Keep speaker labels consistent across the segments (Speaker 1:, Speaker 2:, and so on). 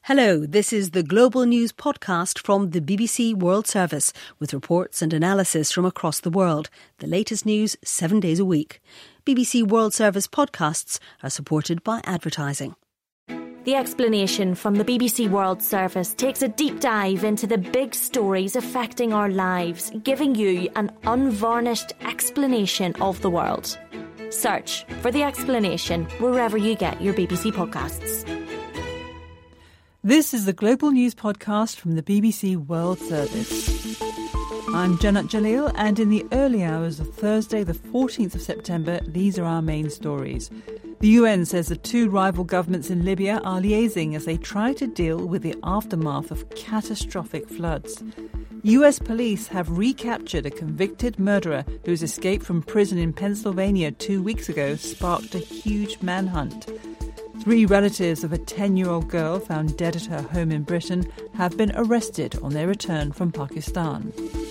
Speaker 1: Hello, this is the Global News podcast from the BBC World Service with reports and analysis from across the world. The latest news 7 days a week. BBC World Service podcasts are supported by advertising.
Speaker 2: The Explanation from the BBC World Service takes a deep dive into the big stories affecting our lives, giving you an unvarnished explanation of the world. Search for The Explanation wherever you get your BBC podcasts.
Speaker 3: This is the Global News podcast from the BBC World Service. I'm Jannat Jalil, and in the early hours of Thursday, the 14th of September, these are our main stories. The UN says the two rival governments in Libya are liaising as they try to deal with the aftermath of catastrophic floods. US police have recaptured a convicted murderer whose escape from prison in Pennsylvania 2 weeks ago sparked a huge manhunt. 3 relatives of a 10-year-old girl found dead at her home in Britain have been arrested on their return from Pakistan.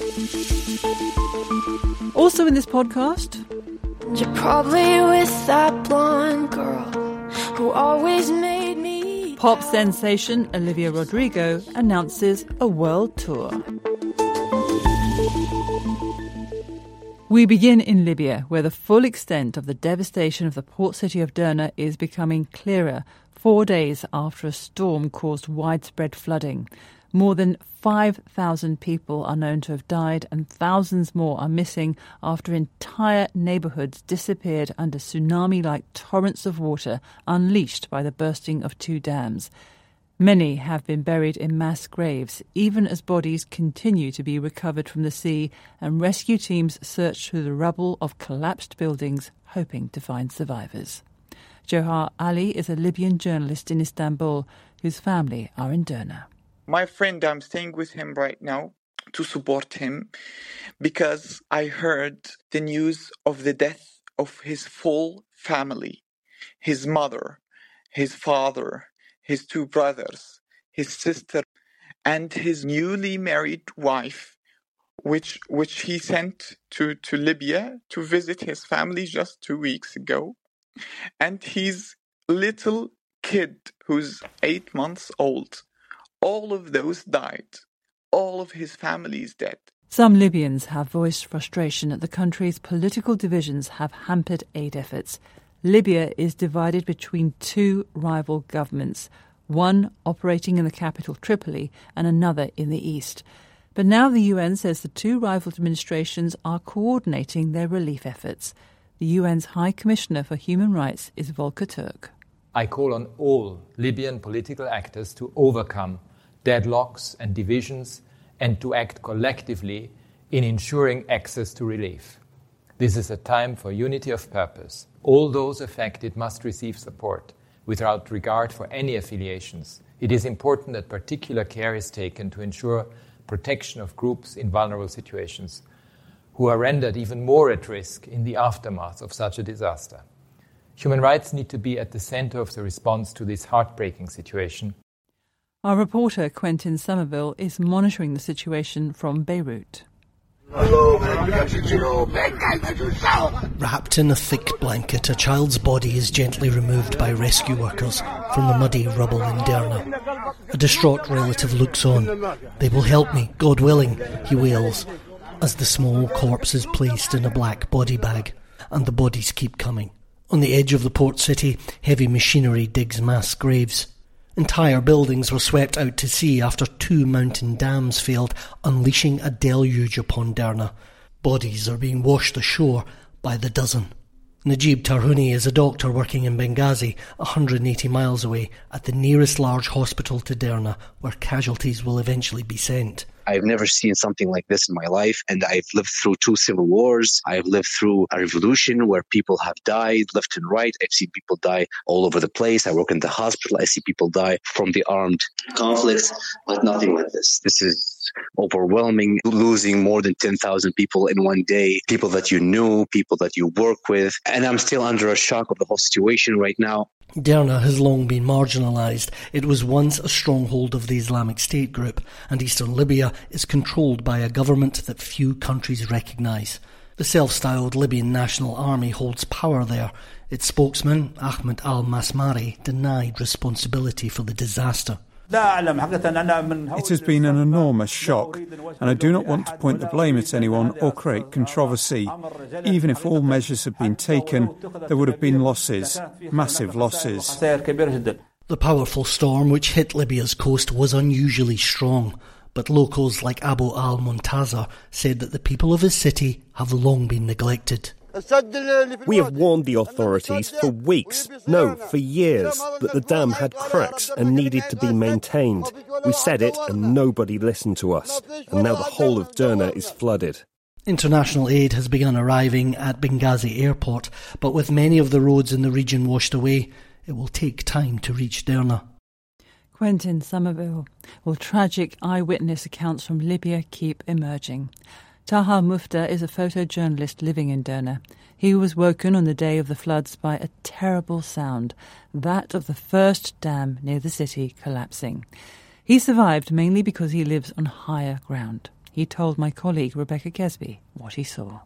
Speaker 3: Also in this podcast,
Speaker 4: you're probably with that blonde girl who always made me.
Speaker 3: Pop sensation Olivia Rodrigo announces a world tour. We begin in Libya, where the full extent of the devastation of the port city of Derna is becoming clearer 4 days after a storm caused widespread flooding. More than 5,000 people are known to have died and thousands more are missing after entire neighbourhoods disappeared under tsunami-like torrents of water unleashed by the bursting of 2 dams. Many have been buried in mass graves, even as bodies continue to be recovered from the sea and rescue teams search through the rubble of collapsed buildings, hoping to find survivors. Johar Ali is a Libyan journalist in Istanbul, whose family are in Derna.
Speaker 5: My friend, I'm staying with him right now to support him because I heard the news of the death of his full family, his mother, his father, his 2 brothers, his sister, and his newly married wife, which he sent to Libya to visit his family just 2 weeks ago. And his little kid, who's 8 months old. All of those died. All of his family is dead.
Speaker 3: Some Libyans have voiced frustration at the country's political divisions have hampered aid efforts. Libya is divided between 2 rival governments, one operating in the capital Tripoli and another in the east. But now the UN says the 2 rival administrations are coordinating their relief efforts. The UN's High Commissioner for Human Rights is Volker Turk.
Speaker 6: I call on all Libyan political actors to overcome deadlocks and divisions and to act collectively in ensuring access to relief. This is a time for unity of purpose. All those affected must receive support without regard for any affiliations. It is important that particular care is taken to ensure protection of groups in vulnerable situations who are rendered even more at risk in the aftermath of such a disaster. Human rights need to be at the center of the response to this heartbreaking situation.
Speaker 3: Our reporter, Quentin Somerville, is monitoring the situation from Beirut.
Speaker 7: Wrapped in a thick blanket, a child's body is gently removed by rescue workers from the muddy rubble in Derna. A distraught relative looks on. "They will help me, God willing," he wails, as the small corpse is placed in a black body bag, and the bodies keep coming. On the edge of the port city, heavy machinery digs mass graves. Entire buildings were swept out to sea after 2 mountain dams failed, unleashing a deluge upon Derna. Bodies are being washed ashore by the dozen. Najib Tarhouni is a doctor working in Benghazi, 180 miles away, at the nearest large hospital to Derna, where casualties will eventually be sent.
Speaker 8: I've never seen something like this in my life, and I've lived through 2 civil wars. I've lived through a revolution where people have died left and right. I've seen people die all over the place. I work in the hospital. I see people die from the armed conflicts, but nothing like this. This is overwhelming, losing more than 10,000 people in one day, people that you knew, people that you work with. And I'm still under a shock of the whole situation right now.
Speaker 7: Derna has long been marginalised. It was once a stronghold of the Islamic State group, and eastern Libya is controlled by a government that few countries recognise. The self-styled Libyan National Army holds power there. Its spokesman, Ahmed al-Masmari, denied responsibility for the disaster.
Speaker 9: It has been an enormous shock, and I do not want to point the blame at anyone or create controversy. Even if all measures had been taken, there would have been losses, massive losses.
Speaker 7: The powerful storm which hit Libya's coast was unusually strong, but locals like Abu al-Muntazir said that the people of his city have long been neglected.
Speaker 10: We have warned the authorities for weeks, no, for years, that the dam had cracks and needed to be maintained. We said it and nobody listened to us, and now the whole of Derna is flooded.
Speaker 7: International aid has begun arriving at Benghazi airport, but with many of the roads in the region washed away, it will take time to reach Derna.
Speaker 3: Quentin Somerville. Well, tragic eyewitness accounts from Libya keep emerging. Taha Mufta is a photojournalist living in Derna. He was woken on the day of the floods by a terrible sound, that of the first dam near the city collapsing. He survived mainly because he lives on higher ground. He told my colleague Rebecca Kesby what he saw.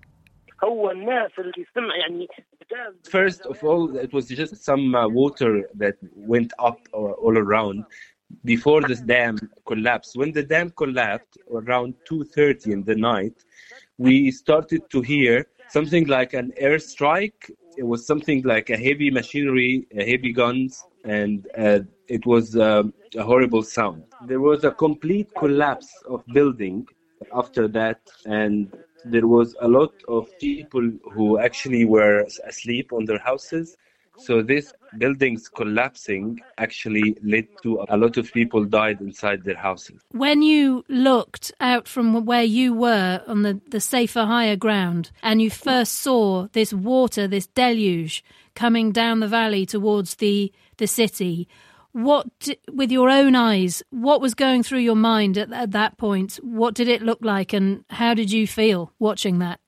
Speaker 11: First of all, it was just some water that went up all around before this dam collapsed. When the dam collapsed around 2:30 in the night, we started to hear something like an airstrike. It was something like a heavy machinery, heavy guns, and it was a horrible sound. There was a complete collapse of building after that, and there was a lot of people who actually were asleep on their houses. So this buildings collapsing actually led to a lot of people died inside their houses.
Speaker 12: When you looked out from where you were on the safer, higher ground, and you first saw this water, this deluge, coming down the valley towards the city, with your own eyes, what was going through your mind at that point? What did it look like, and how did you feel watching that?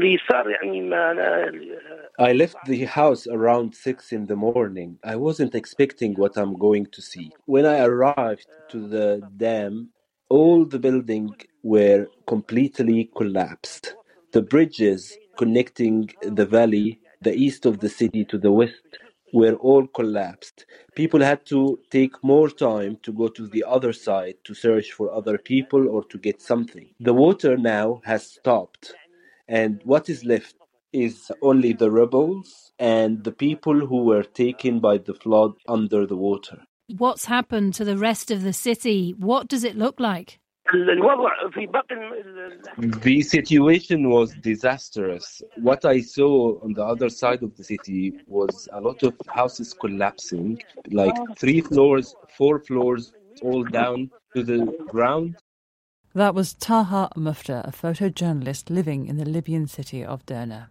Speaker 11: I left the house around 6 in the morning. I wasn't expecting what I'm going to see. When I arrived to the dam, all the buildings were completely collapsed. The bridges connecting the valley, the east of the city to the west, were all collapsed. People had to take more time to go to the other side to search for other people or to get something. The water now has stopped, and what is left is only the rebels and the people who were taken by the flood under the water.
Speaker 12: What's happened to the rest of the city? What does it look like?
Speaker 11: The situation was disastrous. What I saw on the other side of the city was a lot of houses collapsing, like 3 floors, 4 floors, all down to the ground.
Speaker 3: That was Taha Mufta, a photojournalist living in the Libyan city of Derna.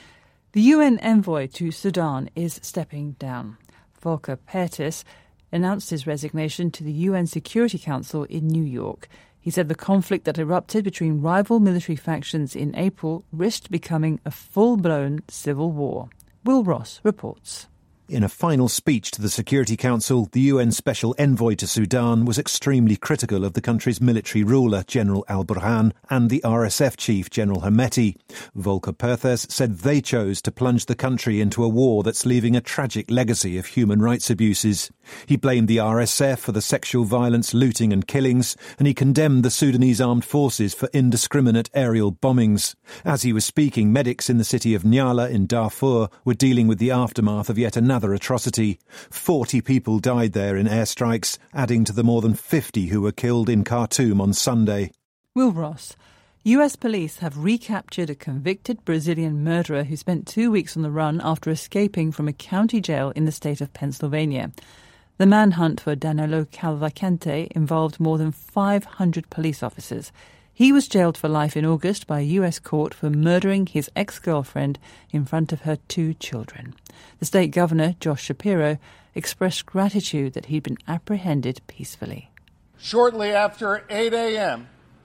Speaker 3: The UN envoy to Sudan is stepping down. Volker Perthes announced his resignation to the UN Security Council in New York. He said the conflict that erupted between rival military factions in April risked becoming a full-blown civil war. Will Ross reports.
Speaker 13: In a final speech to the Security Council, the UN Special Envoy to Sudan was extremely critical of the country's military ruler, General al-Burhan, and the RSF chief, General Hemeti. Volker Perthes said they chose to plunge the country into a war that's leaving a tragic legacy of human rights abuses. He blamed the RSF for the sexual violence, looting and killings, and he condemned the Sudanese armed forces for indiscriminate aerial bombings. As he was speaking, medics in the city of Nyala in Darfur were dealing with the aftermath of yet another atrocity. 40 people died there in airstrikes, adding to the more than 50 who were killed in Khartoum on Sunday.
Speaker 3: Will Ross. US police have recaptured a convicted Brazilian murderer who spent 2 weeks on the run after escaping from a county jail in the state of Pennsylvania. The manhunt for Danilo Cavalcante involved more than 500 police officers. He was jailed for life in August by a US court for murdering his ex-girlfriend in front of her 2 children. The state governor, Josh Shapiro, expressed gratitude that he'd been apprehended peacefully.
Speaker 14: Shortly after 8 a.m.,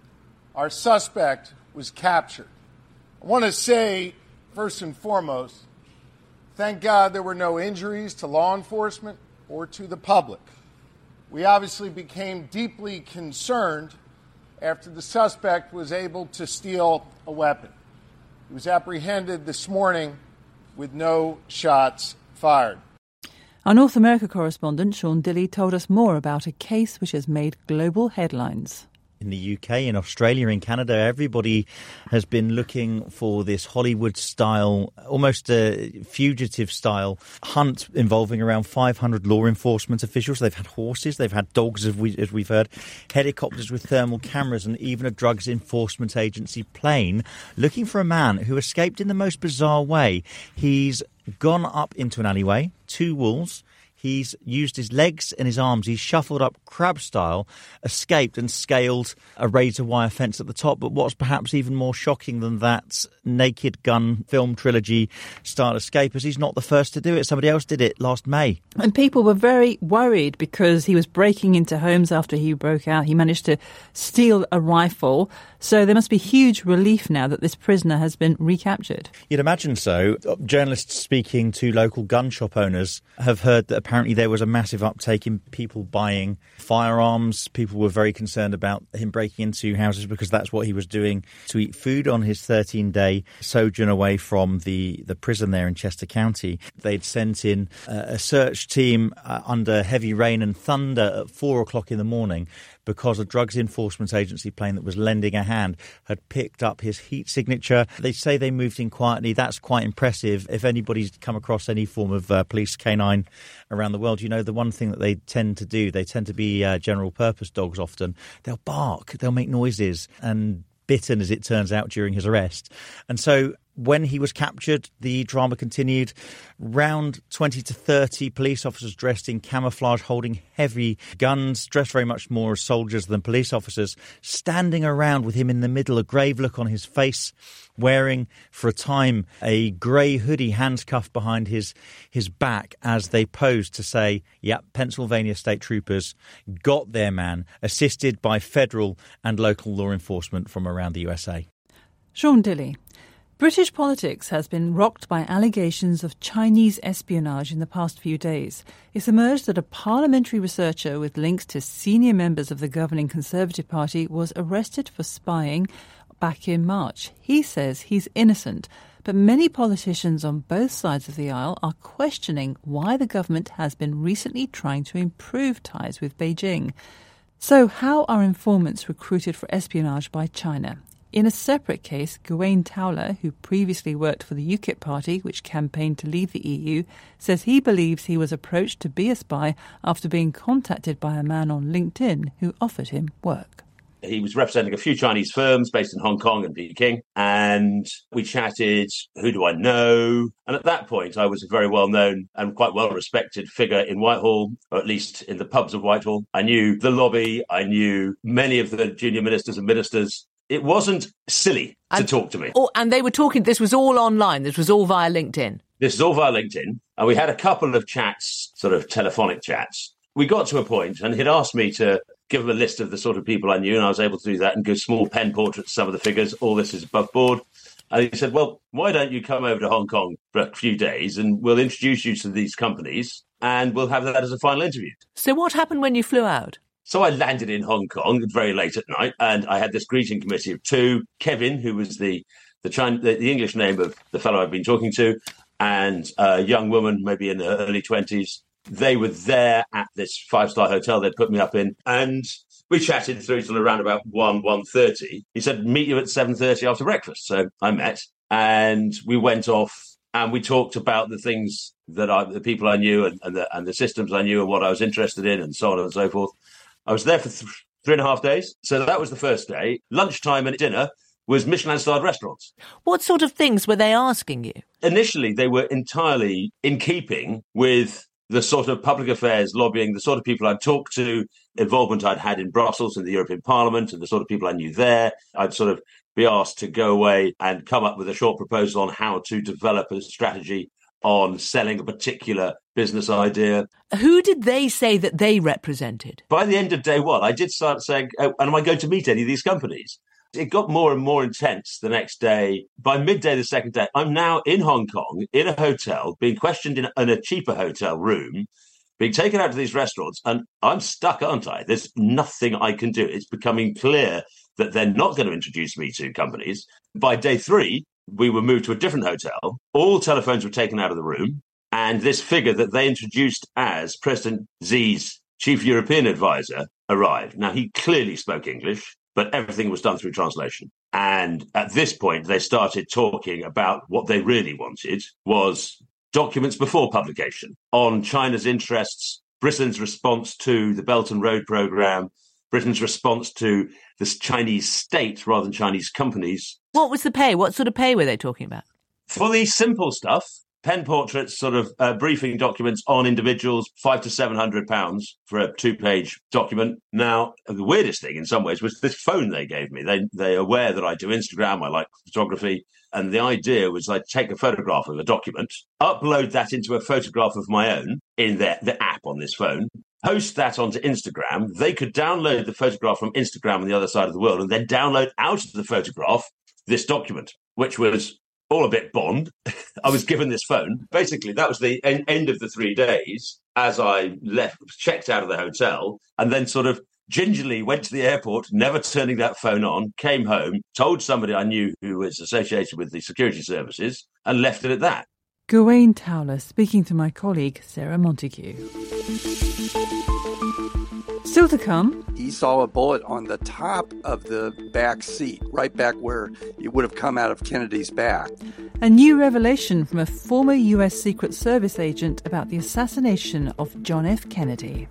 Speaker 14: our suspect was captured. I want to say, first and foremost, thank God there were no injuries to law enforcement or to the public. We obviously became deeply concerned after the suspect was able to steal a weapon. He was apprehended this morning with no shots fired.
Speaker 3: Our North America correspondent, Sean Dilley, told us more about a case which has made global headlines.
Speaker 15: In the UK, in Australia, in Canada, everybody has been looking for this Hollywood-style, almost a fugitive-style hunt involving around 500 law enforcement officials. They've had horses, they've had dogs, as we've heard, helicopters with thermal cameras, and even a drugs enforcement agency plane looking for a man who escaped in the most bizarre way. He's gone up into an alleyway, 2 wolves. He's used his legs and his arms. He's shuffled up crab style, escaped and scaled a razor wire fence at the top. But what's perhaps even more shocking than that Naked Gun film trilogy style escape is he's not the first to do it. Somebody else did it last May.
Speaker 3: And people were very worried because he was breaking into homes after he broke out. He managed to steal a rifle. So there must be huge relief now that this prisoner has been recaptured.
Speaker 15: You'd imagine so. Journalists speaking to local gun shop owners have heard that apparently there was a massive uptake in people buying firearms. People were very concerned about him breaking into houses because that's what he was doing to eat food on his 13-day sojourn away from the prison there in Chester County. They'd sent in a search team under heavy rain and thunder at 4 o'clock in the morning because a drugs enforcement agency plane that was lending a hand had picked up his heat signature. They say they moved in quietly. That's quite impressive. If anybody's come across any form of police canine around the world, you know, the one thing that they tend to do, they tend to be general purpose dogs often. They'll bark, they'll make noises, and bitten, as it turns out, during his arrest. And so when he was captured, the drama continued. Round 20 to 30 police officers dressed in camouflage, holding heavy guns, dressed very much more as soldiers than police officers, standing around with him in the middle, a grave look on his face, wearing, for a time, a grey hoodie handcuffed behind his back as they posed to say, yep, Pennsylvania state troopers got their man, assisted by federal and local law enforcement from around the USA.
Speaker 3: Sean Dilley. British politics has been rocked by allegations of Chinese espionage in the past few days. It's emerged that a parliamentary researcher with links to senior members of the governing Conservative Party was arrested for spying back in March. He says he's innocent, but many politicians on both sides of the aisle are questioning why the government has been recently trying to improve ties with Beijing. So how are informants recruited for espionage by China? In a separate case, Gawain Towler, who previously worked for the UKIP party, which campaigned to leave the EU, says he believes he was approached to be a spy after being contacted by a man on LinkedIn who offered him work.
Speaker 16: He was representing a few Chinese firms based in Hong Kong and Peking, and we chatted, who do I know? And at that point, I was a very well-known and quite well-respected figure in Whitehall, or at least in the pubs of Whitehall. I knew the lobby, I knew many of the junior ministers and ministers. It wasn't silly to talk to me.
Speaker 17: Oh, and they were talking, this was all online, this was all via LinkedIn.
Speaker 16: This is all via LinkedIn, and we had a couple of chats, sort of telephonic chats. We got to a point, and he'd asked me to give him a list of the sort of people I knew, and I was able to do that and give small pen portraits of some of the figures. All this is above board. And he said, well, why don't you come over to Hong Kong for a few days, and we'll introduce you to these companies, and we'll have that as a final interview.
Speaker 17: So what happened when you flew out?
Speaker 16: So I landed in Hong Kong very late at night, and I had this greeting committee of 2, Kevin, who was the English name of the fellow I've been talking to, and a young woman, maybe in her early 20s. They were there at this 5-star hotel they'd put me up in, and we chatted through till around about 1:30. He said, meet you at 7:30 after breakfast. So I met, and we went off, and we talked about the things that the people I knew and the systems I knew and what I was interested in and so on and so forth. I was there for 3.5 days. So that was the first day. Lunchtime and dinner was Michelin-starred restaurants.
Speaker 17: What sort of things were they asking you?
Speaker 16: Initially, they were entirely in keeping with the sort of public affairs lobbying, the sort of people I'd talked to, involvement I'd had in Brussels and the European Parliament, and the sort of people I knew there. I'd sort of be asked to go away and come up with a short proposal on how to develop a strategy on selling a particular business idea.
Speaker 17: Who did they say that they represented?
Speaker 16: By the end of day 1, I did start saying, oh, and am I going to meet any of these companies? It got more and more intense the next day. By midday the second day, I'm now in Hong Kong, in a hotel, being questioned in a cheaper hotel room, being taken out to these restaurants, and I'm stuck, aren't I? There's nothing I can do. It's becoming clear that they're not going to introduce me to companies. By day 3, we were moved to a different hotel. All telephones were taken out of the room, And this figure that they introduced as President Xi's chief European advisor arrived. Now, he clearly spoke English, but everything was done through translation. And at this point, they started talking about what they really wanted was documents before publication on China's interests, Britain's response to the Belt and Road Programme, Britain's response to this Chinese state rather than Chinese companies.
Speaker 17: What was the pay? What sort of pay were they talking about?
Speaker 16: For the simple stuff, pen portraits, sort of briefing documents on individuals, £500 to £700 for a 2-page document. Now, the weirdest thing in some ways was this phone they gave me. They're aware that I do Instagram, I like photography. And the idea was I'd take a photograph of a document, upload that into a photograph of my own in the app on this phone, post that onto Instagram. They could download the photograph from Instagram on the other side of the world and then download out of the photograph this document, which was all a bit Bond. I was given this phone. Basically, that was the end of the 3 days as I checked out of the hotel, and then sort of gingerly went to the airport, never turning that phone on, came home, told somebody I knew who was associated with the security services, and left it at that.
Speaker 3: Gawain Towler speaking to my colleague Sarah Montague. Still to come.
Speaker 18: He saw a bullet on the top of the back seat, right back where it would have come out of Kennedy's back.
Speaker 3: A new revelation from a former US Secret Service agent about the assassination of John F. Kennedy.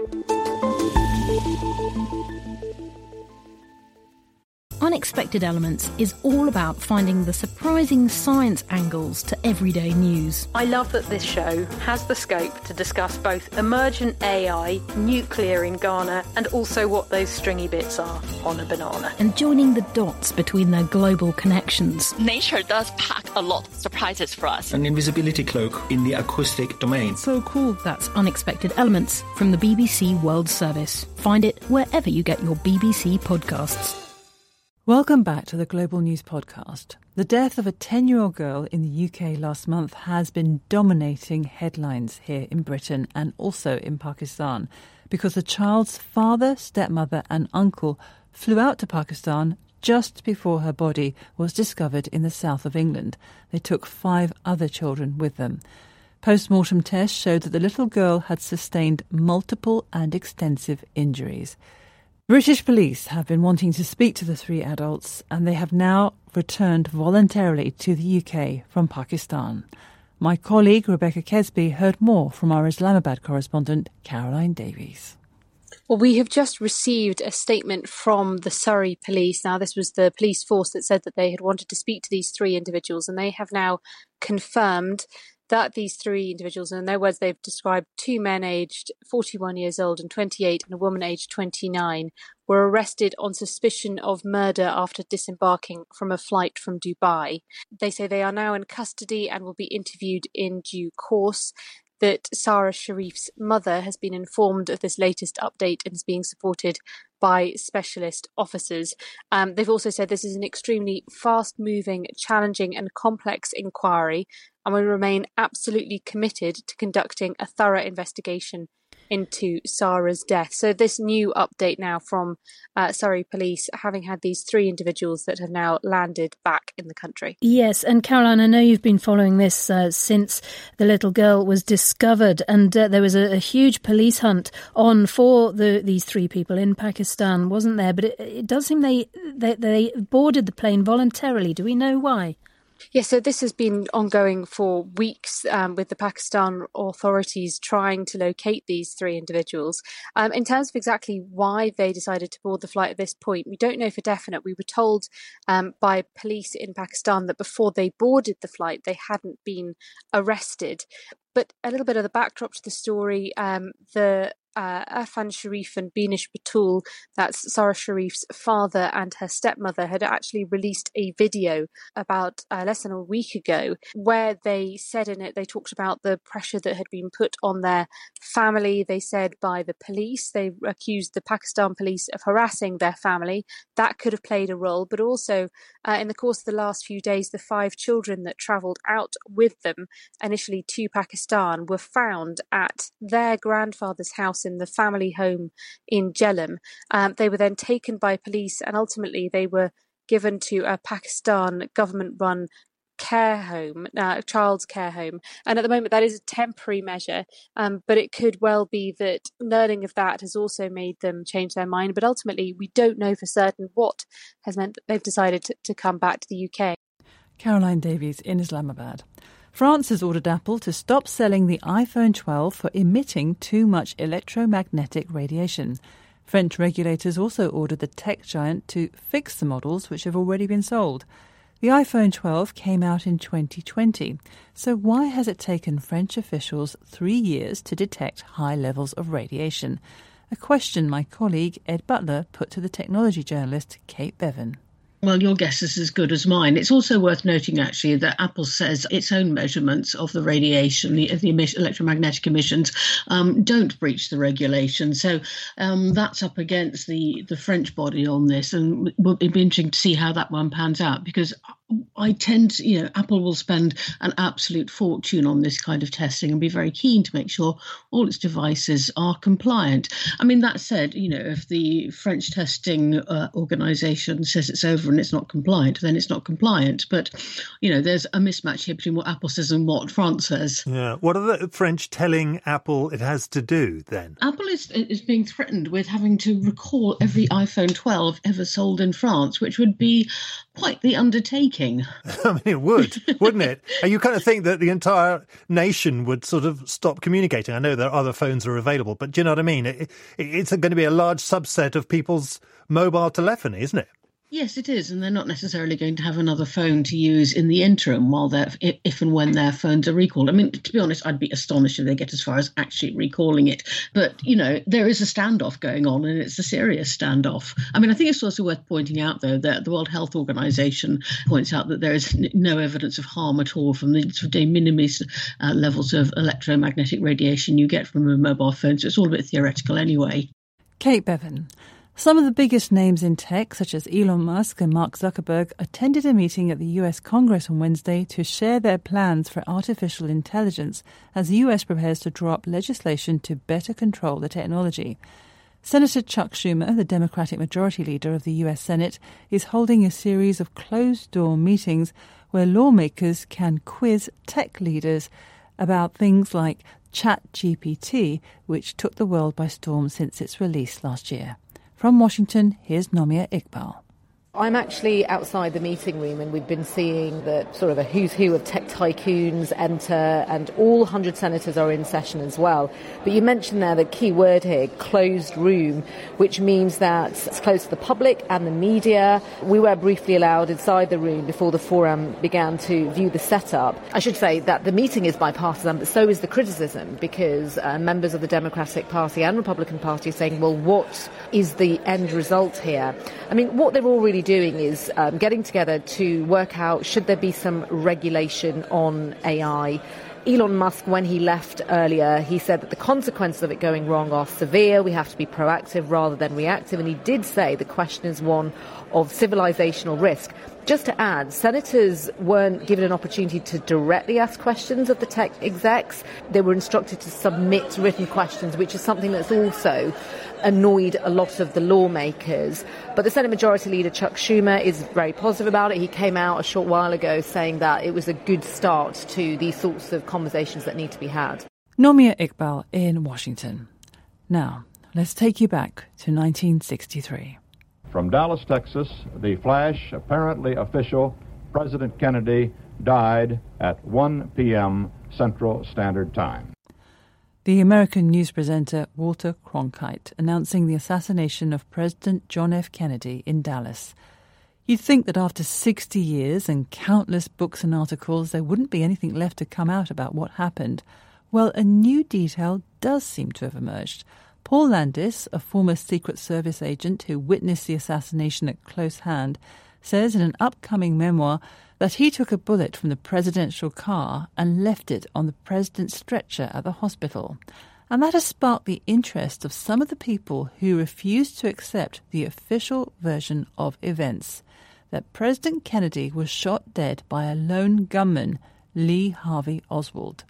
Speaker 19: Unexpected Elements is all about finding the surprising science angles to everyday news.
Speaker 20: I love that this show has the scope to discuss both emergent AI, nuclear in Ghana, and also what those stringy bits are on a banana.
Speaker 19: And joining the dots between their global connections.
Speaker 21: Nature does pack a lot of surprises for us.
Speaker 22: An invisibility cloak in the acoustic domain.
Speaker 19: So cool. That's Unexpected Elements from the BBC World Service. Find it wherever you get your BBC podcasts.
Speaker 3: Welcome back to the Global News Podcast. The death of a 10-year-old girl in the UK last month has been dominating headlines here in Britain and also in Pakistan because the child's father, stepmother and uncle flew out to Pakistan just before her body was discovered in the south of England. They took 5 other children with them. Post-mortem tests showed that the little girl had sustained multiple and extensive injuries. British police have been wanting to speak to the 3 adults and they have now returned voluntarily to the UK from Pakistan. My colleague Rebecca Kesby heard more from our Islamabad correspondent Caroline Davies.
Speaker 23: Well, we have just received a statement from the Surrey police. Now, this was the police force that said that they had wanted to speak to these 3 individuals, and they have now confirmed that these 3 individuals, and in their words, they've described 2 men aged 41 years old and 28 and a woman aged 29, were arrested on suspicion of murder after disembarking from a flight from Dubai. They say they are now in custody and will be interviewed in due course. That Sarah Sharif's mother has been informed of this latest update and is being supported by specialist officers. They've also said this is an extremely fast-moving, challenging and complex inquiry, and we remain absolutely committed to conducting a thorough investigation into Sarah's death. So this new update now from Surrey Police, having had these 3 individuals that have now landed back in the country.
Speaker 12: Yes, and Caroline, I know you've been following this since the little girl was discovered, and there was a huge police hunt on for these 3 people in Pakistan, wasn't there? But it does seem they boarded the plane voluntarily. Do we know why?
Speaker 23: Yes, so this has been ongoing for weeks with the Pakistan authorities trying to locate these 3 individuals. In terms of exactly why they decided to board the flight at this point, we don't know for definite. We were told by police in Pakistan that before they boarded the flight, they hadn't been arrested. But a little bit of the backdrop to the story, the Irfan Sharif and Beenish Batul, that's Sarah Sharif's father and her stepmother, had actually released a video about less than a week ago where they said in it, they talked about the pressure that had been put on their family, they said, by the police. They accused the Pakistan police of harassing their family. That could have played a role, but also in the course of the last few days, the 5 children that travelled out with them, initially to Pakistan, were found at their grandfather's house in the family home in Jhelum. They were then taken by police and ultimately they were given to a Pakistan government-run care home, a child's care home. And at the moment, that is a temporary measure, but it could well be that learning of that has also made them change their mind. But ultimately, we don't know for certain what has meant that they've decided to come back to the UK.
Speaker 3: Caroline Davies in Islamabad. France has ordered Apple to stop selling the iPhone 12 for emitting too much electromagnetic radiation. French regulators also ordered the tech giant to fix the models which have already been sold. The iPhone 12 came out in 2020, so why has it taken French officials 3 years to detect high levels of radiation? A question my colleague Ed Butler put to the technology journalist Kate Bevan.
Speaker 1: Well, your guess is as good as mine. It's also worth noting, actually, that Apple says its own measurements of the radiation, the electromagnetic emissions, don't breach the regulation. So that's up against the French body on this, and it'll be interesting to see how that one pans out, because I tend to, Apple will spend an absolute fortune on this kind of testing and be very keen to make sure all its devices are compliant. I mean, that said, if the French testing organisation says it's over and it's not compliant, then it's not compliant. But, there's a mismatch here between what Apple says and what France says.
Speaker 2: Yeah. What are the French telling Apple it has to do then?
Speaker 1: Apple is being threatened with having to recall every iPhone 12 ever sold in France, which would be quite the undertaking.
Speaker 2: I mean, it would, wouldn't it? And you kind of think that the entire nation would sort of stop communicating. I know there are other phones that are available, but do you know what I mean? It's going to be a large subset of people's mobile telephony, isn't it?
Speaker 1: Yes, it is. And they're not necessarily going to have another phone to use in the interim if and when their phones are recalled. I mean, to be honest, I'd be astonished if they get as far as actually recalling it. But, there is a standoff going on, and it's a serious standoff. I mean, I think it's also worth pointing out, though, that the World Health Organization points out that there is no evidence of harm at all from the sort of de minimis levels of electromagnetic radiation you get from a mobile phone. So it's all a bit theoretical anyway.
Speaker 3: Kate Bevan. Some of the biggest names in tech, such as Elon Musk and Mark Zuckerberg, attended a meeting at the US Congress on Wednesday to share their plans for artificial intelligence as the US prepares to draw up legislation to better control the technology. Senator Chuck Schumer, the Democratic Majority Leader of the US Senate, is holding a series of closed-door meetings where lawmakers can quiz tech leaders about things like ChatGPT, which took the world by storm since its release last year. From Washington, here's Nomia Iqbal.
Speaker 4: I'm actually outside the meeting room, and we've been seeing the sort of a who's who of tech tycoons enter, and all 100 senators are in session as well. But you mentioned there the key word here, closed room, which means that it's closed to the public and the media. We were briefly allowed inside the room before the forum began to view the setup. I should say that the meeting is bipartisan, but so is the criticism, because members of the Democratic Party and Republican Party are saying, well, what is the end result here? I mean, what they're all really doing is getting together to work out, should there be some regulation on AI? Elon Musk, when he left earlier, he said that the consequences of it going wrong are severe. We have to be proactive rather than reactive. And he did say the question is one of civilizational risk. Just to add, senators weren't given an opportunity to directly ask questions of the tech execs. They were instructed to submit written questions, which is something that's also annoyed a lot of the lawmakers. But the Senate Majority Leader, Chuck Schumer, is very positive about it. He came out a short while ago saying that it was a good start to these sorts of conversations that need to be had.
Speaker 3: Nomia Iqbal in Washington. Now, let's take you back to 1963.
Speaker 24: From Dallas, Texas, the flash, apparently official, President Kennedy died at 1 p.m. Central Standard Time.
Speaker 3: The American news presenter Walter Cronkite announcing the assassination of President John F. Kennedy in Dallas. You'd think that after 60 years and countless books and articles, there wouldn't be anything left to come out about what happened. Well, a new detail does seem to have emerged. Paul Landis, a former Secret Service agent who witnessed the assassination at close hand, says in an upcoming memoir that he took a bullet from the presidential car and left it on the president's stretcher at the hospital. And that has sparked the interest of some of the people who refused to accept the official version of events, that President Kennedy was shot dead by a lone gunman, Lee Harvey Oswald.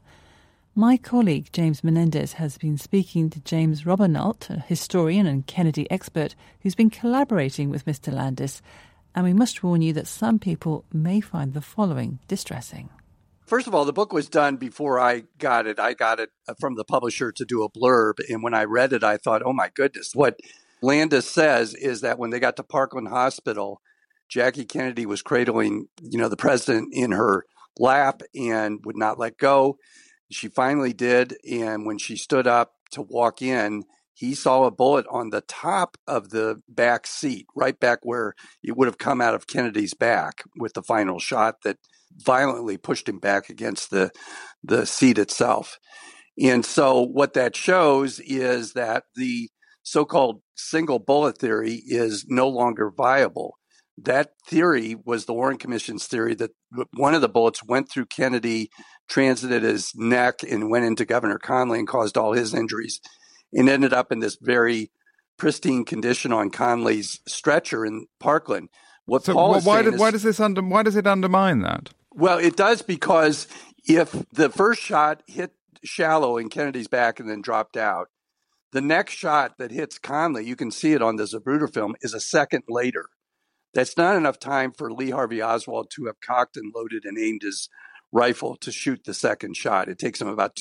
Speaker 3: My colleague James Menendez has been speaking to James Robbernault, a historian and Kennedy expert who's been collaborating with Mr. Landis, And we must warn you that some people may find the following distressing.
Speaker 18: First of all, the book was done before I got it. I got it from the publisher to do a blurb. And when I read it, I thought, oh, my goodness. What Landis says is that when they got to Parkland Hospital, Jackie Kennedy was cradling, the president in her lap and would not let go. She finally did. And when she stood up to walk in, he saw a bullet on the top of the back seat, right back where it would have come out of Kennedy's back with the final shot that violently pushed him back against the seat itself. And so what that shows is that the so-called single bullet theory is no longer viable. That theory was the Warren Commission's theory that one of the bullets went through Kennedy, transited his neck, and went into Governor Conley and caused all his injuries, and ended up in this very pristine condition on Conley's stretcher in Parkland. Why
Speaker 5: does it undermine that?
Speaker 18: Well, it does, because if the first shot hit shallow in Kennedy's back and then dropped out, the next shot that hits Conley, you can see it on the Zapruder film, is a second later. That's not enough time for Lee Harvey Oswald to have cocked and loaded and aimed his rifle to shoot the second shot. It takes him about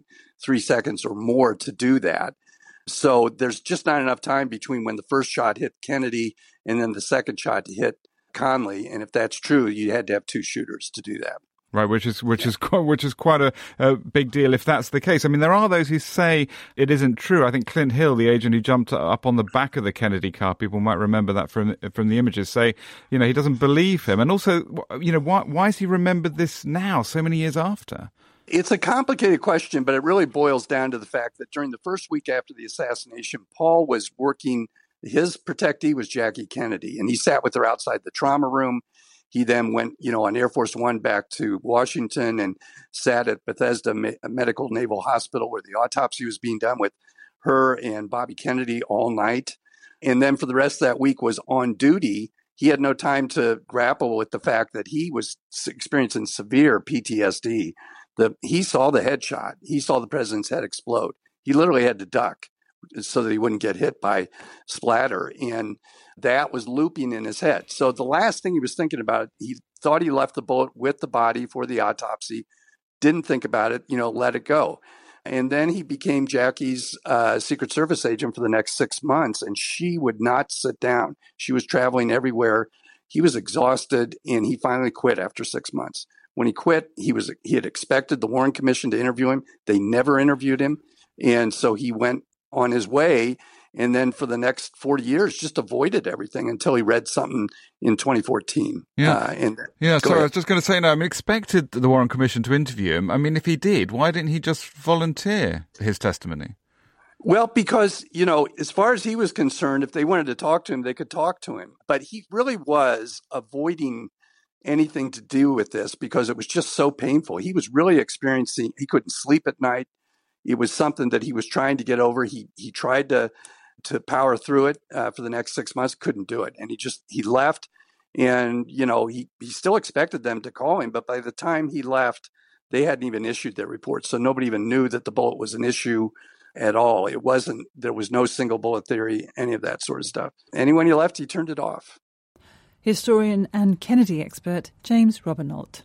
Speaker 18: 2.3 seconds or more to do that. So there's just not enough time between when the first shot hit Kennedy and then the second shot hit Conley. And if that's true, you had to have two shooters to do that.
Speaker 5: Right, which is quite a big deal if that's the case. I mean, there are those who say it isn't true. I think Clint Hill, the agent who jumped up on the back of the Kennedy car, people might remember that from the images, say, he doesn't believe him. And also, why is he remembered this now, so many years after?
Speaker 18: It's a complicated question, but it really boils down to the fact that during the first week after the assassination, Paul was working. His protectee was Jackie Kennedy, and he sat with her outside the trauma room. He then went, on Air Force One back to Washington and sat at Bethesda Medical Naval Hospital where the autopsy was being done with her and Bobby Kennedy all night. And then for the rest of that week was on duty. He had no time to grapple with the fact that he was experiencing severe PTSD. He saw the headshot. He saw the president's head explode. He literally had to duck so that he wouldn't get hit by splatter. And that was looping in his head. So the last thing he was thinking about, he thought he left the bullet with the body for the autopsy, didn't think about it, let it go. And then he became Jackie's Secret Service agent for the next 6 months, and she would not sit down. She was traveling everywhere. He was exhausted, and he finally quit after 6 months. When he quit, he had expected the Warren Commission to interview him. They never interviewed him. And so he went on his way, and then for the next 40 years just avoided everything until he read something in 2014.
Speaker 5: I was just going to say, expected the Warren Commission to interview him. I mean, if he did, why didn't he just volunteer his testimony?
Speaker 18: Well, because, as far as he was concerned, if they wanted to talk to him, they could talk to him. But he really was avoiding anything to do with this because it was just so painful. He was really experiencing, he couldn't sleep at night. It was something that he was trying to get over. He tried to power through it for the next 6 months, couldn't do it. And he left, and, he still expected them to call him. But by the time he left, they hadn't even issued their report. So nobody even knew that the bullet was an issue at all. There was no single bullet theory, any of that sort of stuff. And when he left, he turned it off.
Speaker 3: Historian and Kennedy expert James Robinault.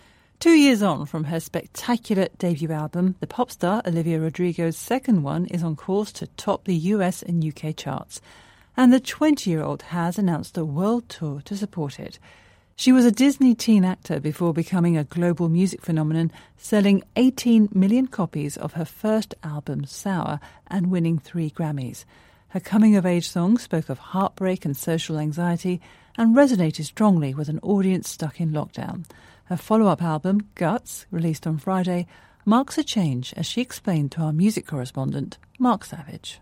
Speaker 3: 2 years on from her spectacular debut album, the pop star Olivia Rodrigo's second one is on course to top the US and UK charts, and the 20-year-old has announced a world tour to support it. She was a Disney teen actor before becoming a global music phenomenon, selling 18 million copies of her first album, Sour, and winning 3 Grammys. Her coming-of-age song spoke of heartbreak and social anxiety and resonated strongly with an audience stuck in lockdown. Her follow-up album, Guts, released on Friday, marks a change, as she explained to our music correspondent, Mark Savage.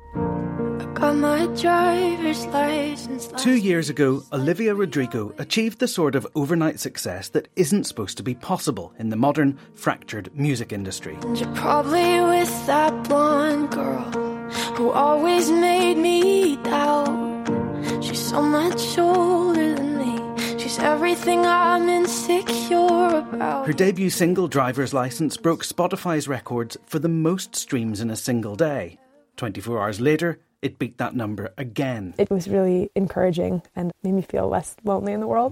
Speaker 6: Got my driver's license. 2 years ago, Olivia Rodrigo achieved the sort of overnight success that isn't supposed to be possible in the modern, fractured music industry. And you're probably with that blonde girl who always made me doubt. She's so much older than me. She's everything I'm insecure about. Her debut single, Driver's License, broke Spotify's records for the most streams in a single day. 24 hours later, it beat that number again.
Speaker 7: It was really encouraging and made me feel less lonely in the world.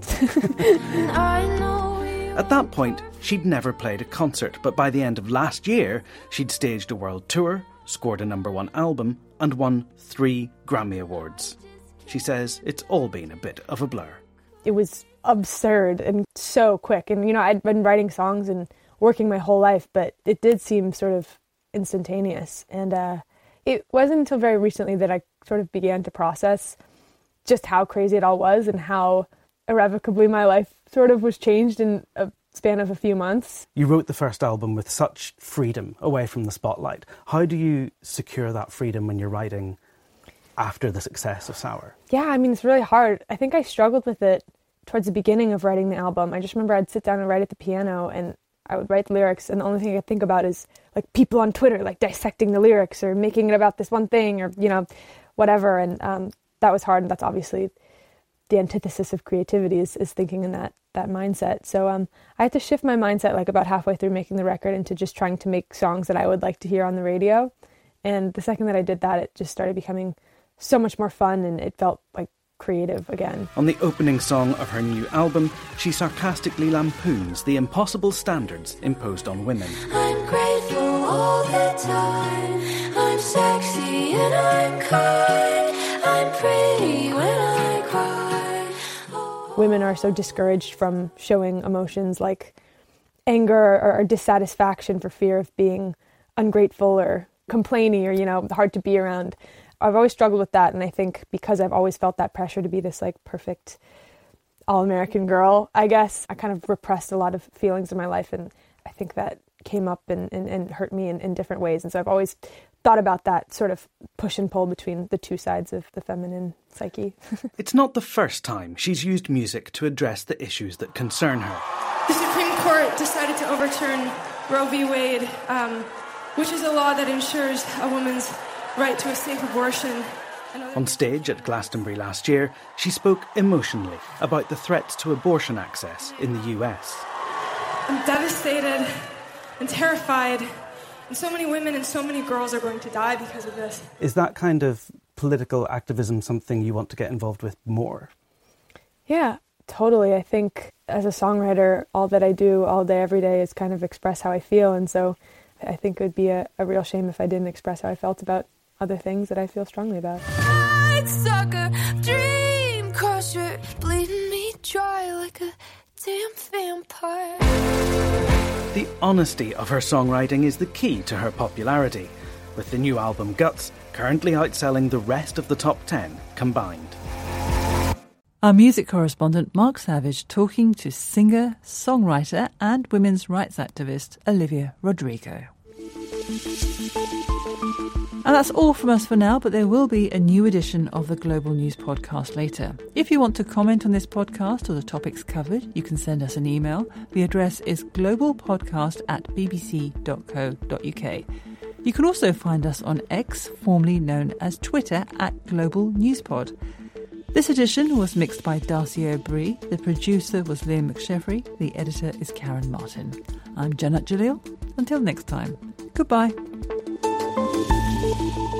Speaker 6: At that point, she'd never played a concert, but by the end of last year, she'd staged a world tour, scored a #1 album, and won 3 Grammy Awards. She says it's all been a bit of a blur.
Speaker 7: It was absurd and so quick. And, I'd been writing songs and working my whole life, but it did seem sort of instantaneous. And it wasn't until very recently that I sort of began to process just how crazy it all was and how irrevocably my life sort of was changed in a span of a few months.
Speaker 6: You wrote the first album with such freedom away from the spotlight. How do you secure that freedom when you're writing after the success of Sour?
Speaker 7: Yeah, it's really hard. I think I struggled with it towards the beginning of writing the album. I just remember I'd sit down and write at the piano and I would write the lyrics, and the only thing I could think about is like people on Twitter like dissecting the lyrics or making it about this one thing or whatever. And that was hard, and that's obviously the antithesis of creativity is thinking in that mindset. So I had to shift my mindset like about halfway through making the record into just trying to make songs that I would like to hear on the radio. And the second that I did that, it just started becoming so much more fun, and it felt like creative again.
Speaker 6: On the opening song of her new album, she sarcastically lampoons the impossible standards imposed on women.
Speaker 8: I'm grateful all the time. I'm sexy and I'm kind. I'm pretty when I cry.
Speaker 7: Women are so discouraged from showing emotions like anger or dissatisfaction for fear of being ungrateful or complaining or, hard to be around. I've always struggled with that, and I think because I've always felt that pressure to be this like perfect all-American girl, I guess, I kind of repressed a lot of feelings in my life, and I think that came up and hurt me in different ways. And so I've always thought about that sort of push and pull between the two sides of the feminine psyche.
Speaker 6: It's not the first time she's used music to address the issues that concern her.
Speaker 9: The Supreme Court decided to overturn Roe v. Wade, which is a law that ensures a woman's right to a safe abortion.
Speaker 6: On stage at Glastonbury last year, she spoke emotionally about the threats to abortion access in the US.
Speaker 9: I'm devastated and terrified, and so many women and so many girls are going to die because of this.
Speaker 6: Is that kind of political activism something you want to get involved with more?
Speaker 7: Yeah, totally. I think as a songwriter, all that I do all day, every day is kind of express how I feel, and so I think it would be a real shame if I didn't express how I felt about other things that I feel strongly about.
Speaker 8: Sucker, dream crusher, bleeding me dry like a damn vampire.
Speaker 6: The honesty of her songwriting is the key to her popularity, with the new album Guts currently outselling the rest of the top 10 combined.
Speaker 3: Our music correspondent Mark Savage talking to singer, songwriter and women's rights activist Olivia Rodrigo. And that's all from us for now, but there will be a new edition of the Global News podcast later. If you want to comment on this podcast or the topics covered, you can send us an email. The address is globalpodcast@bbc.co.uk. You can also find us on X, formerly known as Twitter, @GlobalNewsPod. This edition was mixed by Darcy O'Brien. The producer was Liam McSheffrey. The editor is Karen Martin. I'm Janat Jalil. Until next time, goodbye.